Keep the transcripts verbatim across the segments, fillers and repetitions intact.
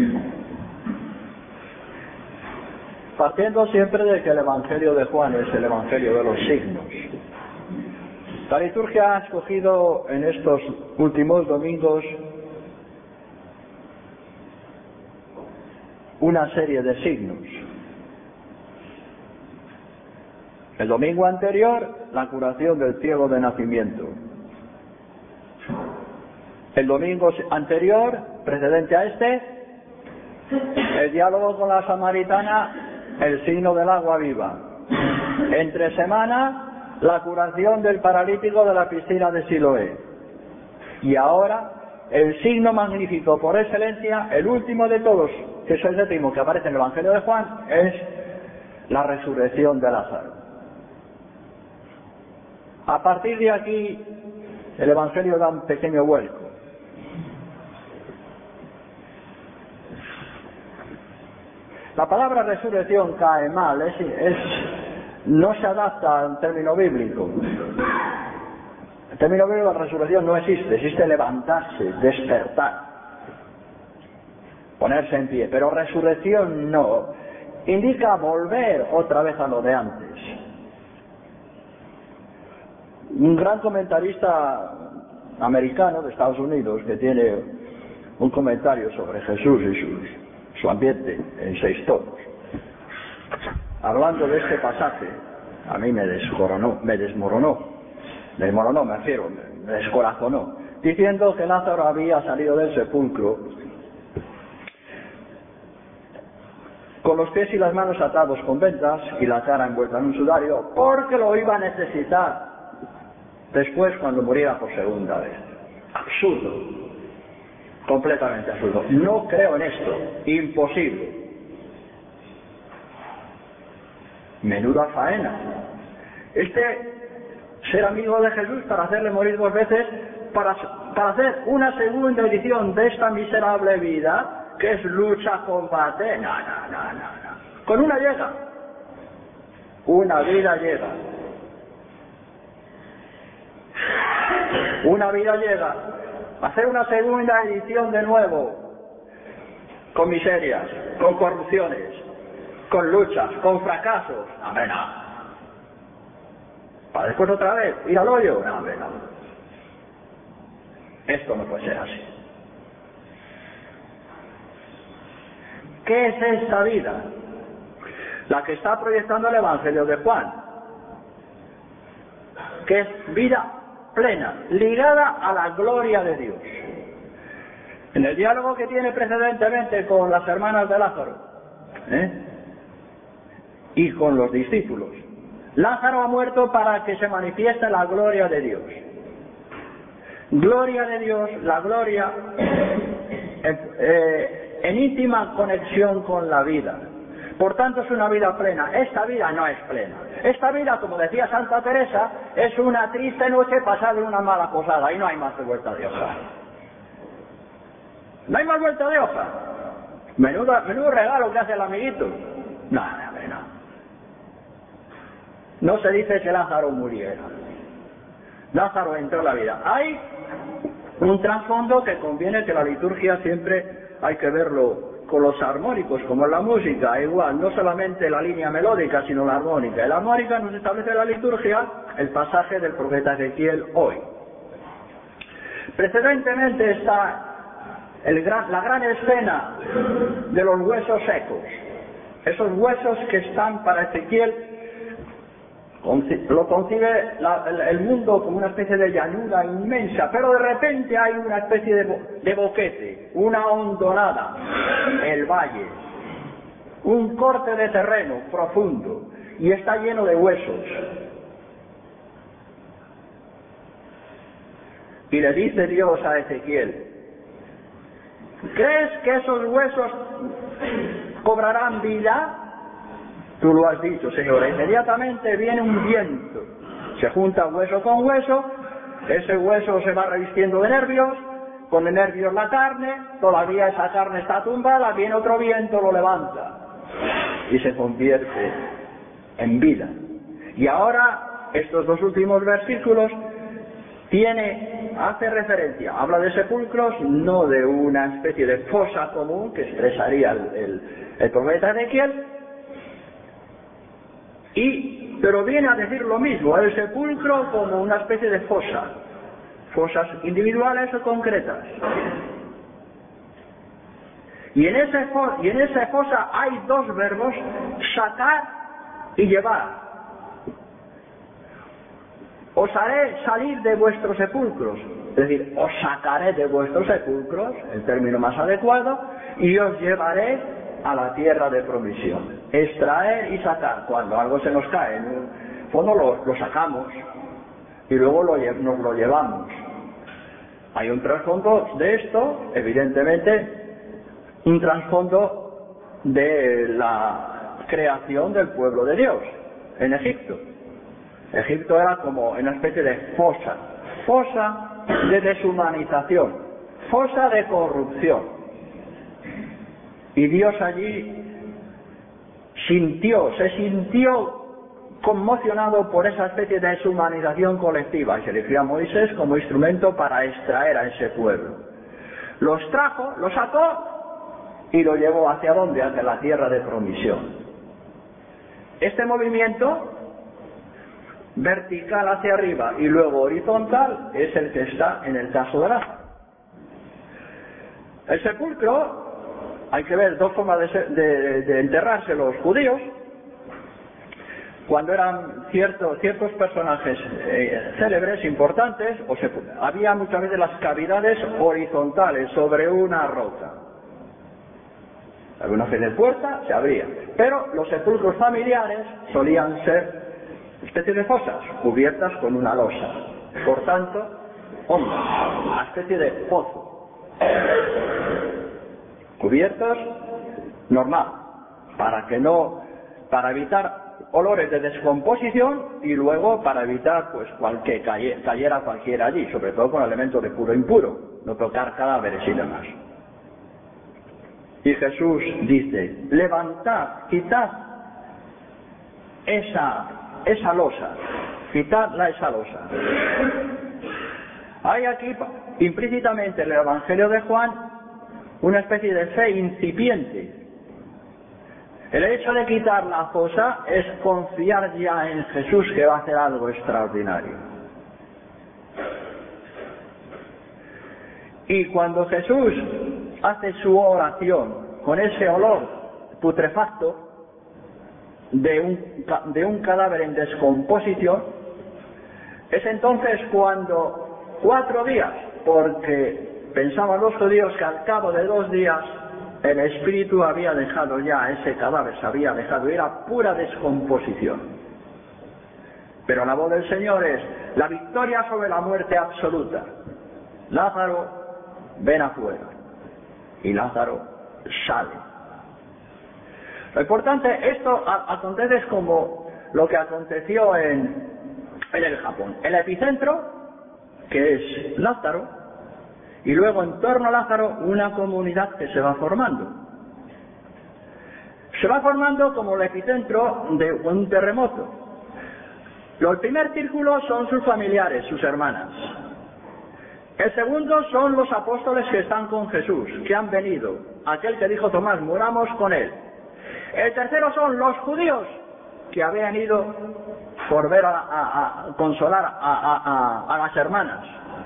Partiendo siempre de que el Evangelio de Juan es el Evangelio de los signos. La liturgia ha escogido en estos últimos domingos una serie de signos. El domingo anterior, la curación del ciego de nacimiento. El domingo anterior, precedente a este, el diálogo con la samaritana, el signo del agua viva. Entre semana, la curación del paralítico de la piscina de Siloé. Y ahora, el signo magnífico por excelencia, el último de todos, que es el séptimo que aparece en el Evangelio de Juan, es la resurrección de Lázaro. A partir de aquí, el Evangelio da un pequeño vuelco. La palabra resurrección cae mal, es, es, no se adapta al término bíblico. El término bíblico de resurrección no existe, existe levantarse, despertar, ponerse en pie, pero resurrección no, indica volver otra vez a lo de antes. Un gran comentarista americano de Estados Unidos que tiene un comentario sobre Jesús y su, su ambiente en seis tomos, hablando de este pasaje, a mí me descoronó, me desmoronó, me desmoronó, me refiero, me descorazonó, diciendo que Lázaro había salido del sepulcro con los pies y las manos atados con vendas y la cara envuelta en un sudario, porque lo iba a necesitar después cuando muriera por segunda vez. Absurdo, completamente absurdo. No creo en esto, imposible. Menuda faena. Este ser amigo de Jesús para hacerle morir dos veces, para, para hacer una segunda edición de esta miserable vida, que es lucha, combate, no, no, no, no, no. Con una llega, una vida llega. Una vida llega. Hacer una segunda edición de nuevo, con miserias, con corrupciones, con luchas, con fracasos, no, no. Para después otra vez ir al hoyo, no, no. Esto no puede ser así. ¿Qué es esta vida? La que está proyectando el Evangelio de Juan, que es vida plena, ligada a la gloria de Dios. En el diálogo que tiene precedentemente con las hermanas de Lázaro, ¿eh? y con los discípulos, Lázaro ha muerto para que se manifieste la gloria de Dios. Gloria de Dios, la gloria eh, eh, en íntima conexión con la vida. Por tanto es una vida plena. Esta vida no es plena. Esta vida, como decía Santa Teresa, es una triste noche pasada en una mala posada y no hay más de vuelta de hoja. No hay más vuelta de hoja. Menudo, menudo regalo que hace el amiguito. No, no, no. No se dice que Lázaro muriera. Lázaro entró en la vida. Hay un trasfondo que conviene que la liturgia siempre hay que verlo con los armónicos, como en la música, igual, no solamente la línea melódica, sino la armónica. En la armónica nos establece la liturgia el pasaje del profeta Ezequiel hoy. Precedentemente está el gran, la gran escena de los huesos secos. Esos huesos que están para Ezequiel, lo concibe la, el, el mundo como una especie de llanura inmensa, pero de repente hay una especie de, bo, de boquete, una hondonada, el valle, un corte de terreno profundo, y está lleno de huesos. Y le dice Dios a Ezequiel: ¿crees que esos huesos cobrarán vida? Tú lo has dicho, Señor. Inmediatamente viene un viento, se junta hueso con hueso, ese hueso se va revistiendo de nervios, con de nervios la carne, todavía esa carne está tumbada, viene otro viento, lo levanta y se convierte en vida. Y ahora, estos dos últimos versículos, tiene también hace referencia, habla de sepulcros, no de una especie de fosa común que expresaría el, el, el profeta Ezequiel, y, pero viene a decir lo mismo, el sepulcro como una especie de fosa, fosas individuales o concretas. Y en, ese, y en esa fosa hay dos verbos, sacar y llevar. Os haré salir de vuestros sepulcros, es decir, os sacaré de vuestros sepulcros, el término más adecuado, y os llevaré a la tierra de promisión. Extraer y sacar, cuando algo se nos cae, en el fondo lo, lo sacamos y luego lo, nos lo llevamos. Hay un trasfondo de esto, evidentemente, un trasfondo de la creación del pueblo de Dios en Egipto. Egipto era como una especie de fosa, fosa de deshumanización, fosa de corrupción. Y Dios allí sintió, se sintió conmocionado por esa especie de deshumanización colectiva y se eligió a Moisés como instrumento para extraer a ese pueblo. Los trajo, los sacó y lo llevó hacia dónde, hacia la tierra de promisión. Este movimiento vertical hacia arriba y luego horizontal es el que está en el caso de Lázaro. El sepulcro, hay que ver dos formas de, de, de enterrarse los judíos. Cuando eran cierto, ciertos personajes eh, célebres, importantes, o se, había muchas veces las cavidades horizontales sobre una roca. Algunas veces puerta se abría, pero los sepulcros familiares solían ser especies de fosas cubiertas con una losa, por tanto, hondas, una especie de pozo, cubiertos normal, para que no, para evitar olores de descomposición y luego para evitar pues cualquier cayera cualquiera allí, sobre todo con elementos de puro e impuro, no tocar cadáveres y demás. Y Jesús dice, levantad, quitad esa, esa losa, quitadla esa losa. Hay aquí implícitamente en el Evangelio de Juan una especie de fe incipiente. El hecho de quitar la fosa es confiar ya en Jesús que va a hacer algo extraordinario. Y cuando Jesús hace su oración con ese olor putrefacto de un, de un cadáver en descomposición, es entonces cuando cuatro días, porque pensaban los judíos que al cabo de dos días el espíritu había dejado ya, ese cadáver se había dejado, era pura descomposición. Pero la voz del Señor es la victoria sobre la muerte absoluta. Lázaro, ven afuera. Y Lázaro sale. Lo importante, esto acontece como lo que aconteció en, en el Japón. El epicentro, que es Lázaro, y luego en torno a Lázaro una comunidad que se va formando. Se va formando como el epicentro de un terremoto. El primer círculo son sus familiares, sus hermanas. El segundo son los apóstoles que están con Jesús, que han venido. Aquel que dijo Tomás, muramos con él. El tercero son los judíos, que habían ido por ver a, a, a consolar a, a, a, a las hermanas.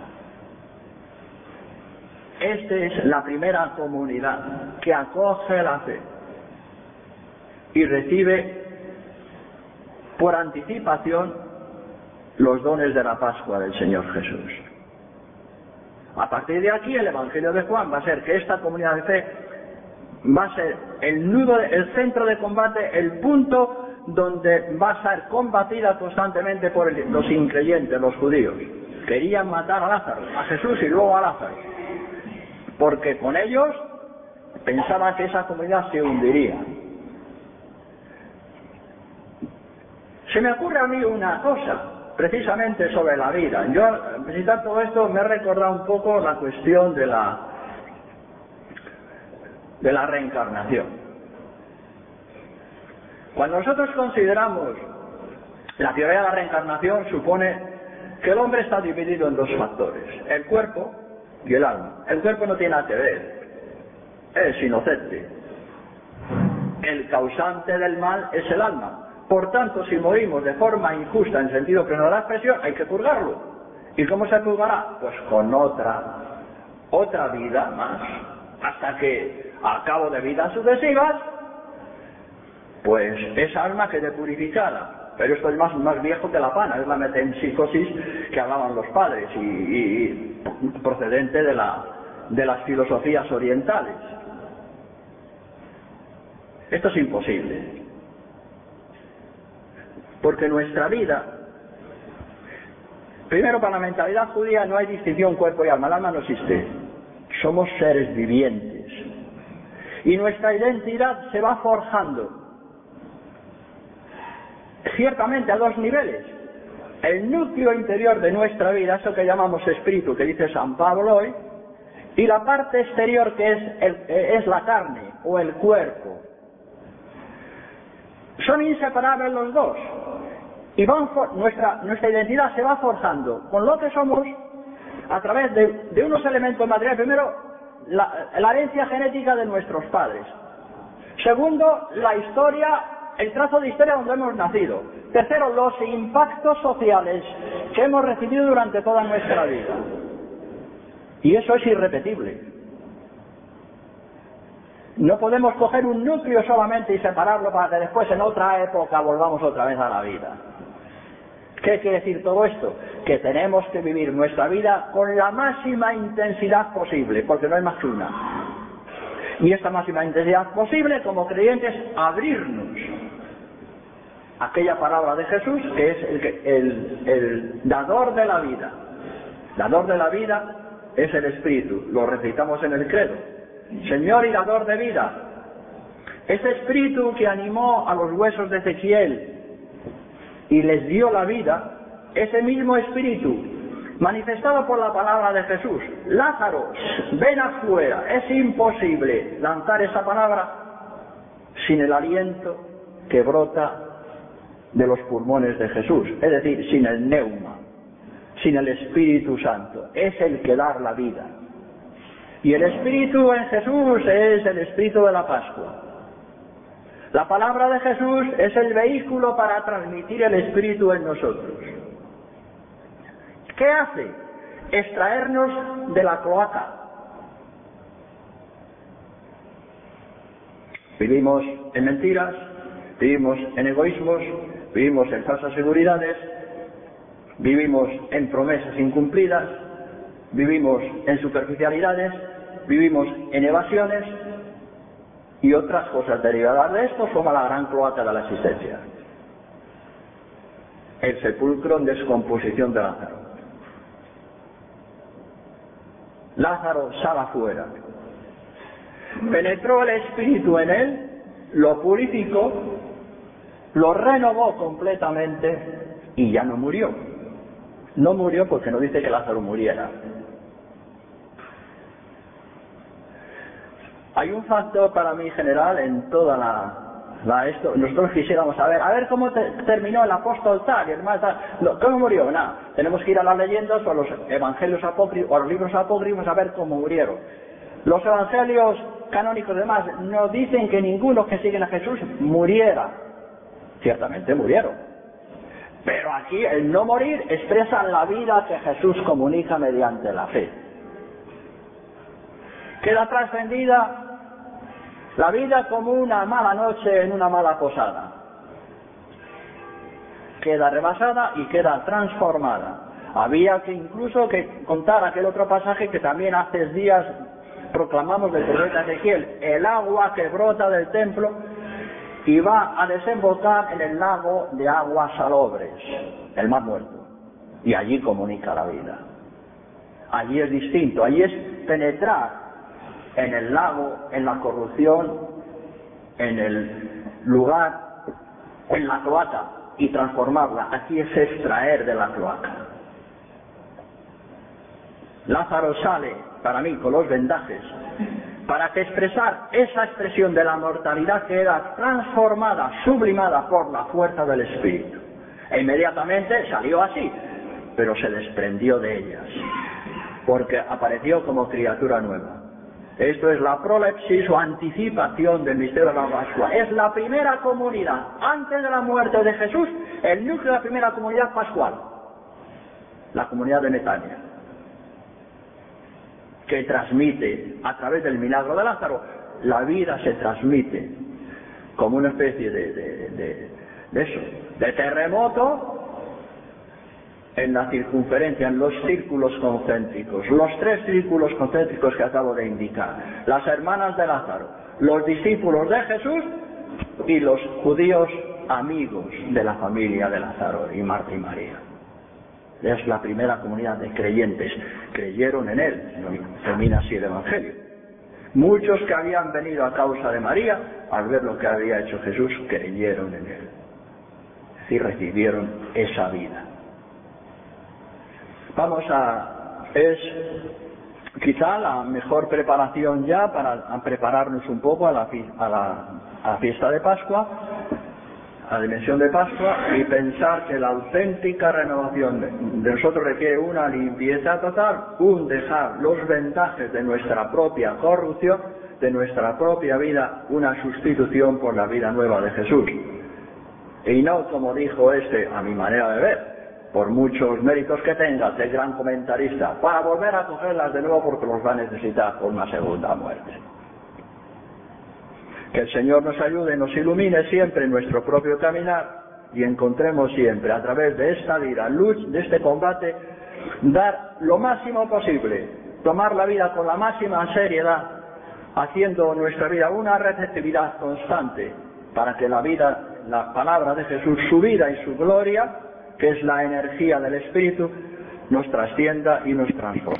Esta es la primera comunidad que acoge la fe y recibe por anticipación los dones de la Pascua del Señor Jesús. A partir de aquí el Evangelio de Juan va a ser que esta comunidad de fe va a ser el nudo, el centro de combate, el punto donde va a ser combatida constantemente por el, los increyentes, los judíos. Querían matar a Lázaro, a Jesús y luego a Lázaro, porque con ellos pensaban que esa comunidad se hundiría. Se me ocurre a mí una cosa, precisamente sobre la vida. Yo, al visitar todo esto, me he recordado un poco la cuestión de la, de la reencarnación. Cuando nosotros consideramos la teoría de la reencarnación, supone que el hombre está dividido en dos factores, el cuerpo y el alma. El cuerpo no tiene nada que ver, es inocente. El causante del mal es el alma. Por tanto, si morimos de forma injusta, en sentido que no da expresión, hay que purgarlo. ¿Y cómo se purgará? Pues con otra, otra vida más, hasta que, al cabo de vidas sucesivas, pues esa alma quede purificada. Pero esto es más, más viejo que la pana, es la metempsicosis que hablaban los padres y, y, y procedente de, la, de las filosofías orientales. Esto es imposible, porque nuestra vida, primero, para la mentalidad judía no hay distinción cuerpo y alma, el alma no existe, somos seres vivientes y nuestra identidad se va forjando ciertamente a dos niveles: el núcleo interior de nuestra vida, eso que llamamos espíritu, que dice San Pablo hoy, y la parte exterior, que es, el, es la carne o el cuerpo. Son inseparables los dos y van for nuestra, nuestra identidad se va forjando con lo que somos a través de, de unos elementos materiales. Primero, la, la herencia genética de nuestros padres. Segundo, la historia, el trazo de historia donde hemos nacido. Tercero, los impactos sociales que hemos recibido durante toda nuestra vida. Y eso es irrepetible. No podemos coger un núcleo solamente y separarlo para que después en otra época volvamos otra vez a la vida. ¿Qué quiere decir todo esto? Que tenemos que vivir nuestra vida con la máxima intensidad posible, porque no hay más que una. Y esta máxima intensidad posible, como creyentes, abrirnos a aquella palabra de Jesús, que es el, el, el dador de la vida. Dador de la vida es el Espíritu, lo recitamos en el credo. Señor y dador de vida. Ese espíritu que animó a los huesos de Ezequiel y les dio la vida, ese mismo espíritu manifestado por la palabra de Jesús: Lázaro, ven afuera. Es imposible lanzar esa palabra sin el aliento que brota de los pulmones de Jesús, es decir, sin el neuma, sin el Espíritu Santo. Es el que da la vida. Y el Espíritu en Jesús es el Espíritu de la Pascua. La palabra de Jesús es el vehículo para transmitir el Espíritu en nosotros. ¿Qué hace? Extraernos de la cloaca. Vivimos en mentiras, vivimos en egoísmos, vivimos en falsas seguridades, vivimos en promesas incumplidas, vivimos en superficialidades, vivimos en evasiones y otras cosas derivadas de esto, como la gran cloaca de la existencia. El sepulcro en descomposición de Lázaro. Lázaro sale afuera. Penetró el Espíritu en él, lo purificó, lo renovó completamente y ya no murió. No murió porque no dice que Lázaro muriera. Hay un factor para mí general en toda la, la esto. Nosotros quisiéramos saber, a ver cómo te, terminó el apóstol tal y el más tal. No, ¿cómo murió? Nada. Tenemos que ir a las leyendas o a los evangelios apócrifos o a los libros apócrifos a ver cómo murieron. Los evangelios canónicos demás no dicen que ninguno que siguen a Jesús muriera. Ciertamente murieron. Pero aquí el no morir expresa la vida que Jesús comunica mediante la fe. Queda trascendida la vida como una mala noche en una mala posada. Queda rebasada y queda transformada. Había que incluso que contar aquel otro pasaje que también hace días proclamamos del profeta Ezequiel: el agua que brota del templo y va a desembocar en el lago de aguas salobres, el mar muerto. Y allí comunica la vida. Allí es distinto, allí es penetrar en el lago, en la corrupción, en el lugar, en la cloaca y transformarla. Aquí es extraer de la cloaca. Lázaro sale, para mí, con los vendajes, para que expresar esa expresión de la mortalidad que era transformada, sublimada por la fuerza del Espíritu. E inmediatamente salió así. pero se desprendió de ellas, porque apareció como criatura nueva. Esto es la prolepsis o anticipación del misterio de la Pascua. Es la primera comunidad, antes de la muerte de Jesús, el núcleo de la primera comunidad pascual, la comunidad de Betania, que transmite, a través del milagro de Lázaro, la vida se transmite como una especie de, de, de, de eso, de terremoto en la circunferencia, en los círculos concéntricos, los tres círculos concéntricos que acabo de indicar, las hermanas de Lázaro, los discípulos de Jesús y los judíos amigos de la familia de Lázaro y Marta y María. Es la primera comunidad de creyentes, creyeron en él, termina así el Evangelio. Muchos que habían venido a causa de María, al ver lo que había hecho Jesús, creyeron en él y recibieron esa vida. Vamos a, es quizá la mejor preparación ya para a prepararnos un poco a la, a, la, a la fiesta de Pascua, a la dimensión de Pascua, y pensar que la auténtica renovación de, de nosotros requiere una limpieza total, un dejar los vendajes de nuestra propia corrupción, de nuestra propia vida, una sustitución por la vida nueva de Jesús. Y no, como dijo este, a mi manera de ver, por muchos méritos que tengas de gran comentarista, para volver a cogerlas de nuevo porque los va a necesitar por una segunda muerte. Que el Señor nos ayude, nos ilumine siempre en nuestro propio caminar y encontremos siempre a través de esta vida, luz, de este combate, dar lo máximo posible, tomar la vida con la máxima seriedad, haciendo nuestra vida una receptividad constante para que la vida, la palabra de Jesús, su vida y su gloria, que es la energía del Espíritu, nos trascienda y nos transforme.